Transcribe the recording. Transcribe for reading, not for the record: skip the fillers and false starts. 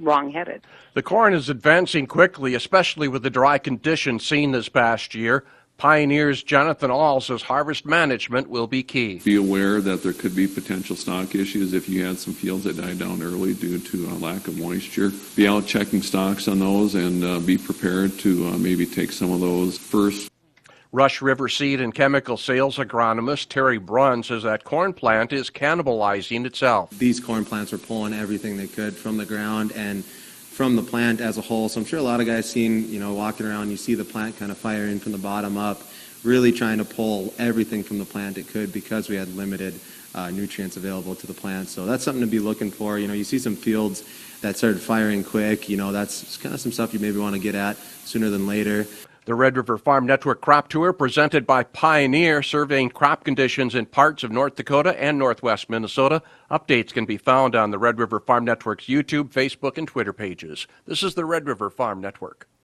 wrong-headed. The corn is advancing quickly, especially with the dry conditions seen this past year. Pioneer's Jonathan All says harvest management will be key. Be aware that there could be potential stock issues if you had some fields that died down early due to a lack of moisture. Be out checking stocks on those and be prepared to maybe take some of those first. Rush River Seed and Chemical Sales agronomist Terry Brunn says that corn plant is cannibalizing itself. These corn plants were pulling everything they could from the ground and from the plant as a whole. So I'm sure a lot of guys seen, walking around, you see the plant kind of firing from the bottom up, really trying to pull everything from the plant it could because we had limited nutrients available to the plant. So that's something to be looking for. You see some fields that started firing quick. That's kind of some stuff you maybe want to get at sooner than later. The Red River Farm Network Crop Tour, presented by Pioneer, surveying crop conditions in parts of North Dakota and northwest Minnesota. Updates can be found on the Red River Farm Network's YouTube, Facebook, and Twitter pages. This is the Red River Farm Network.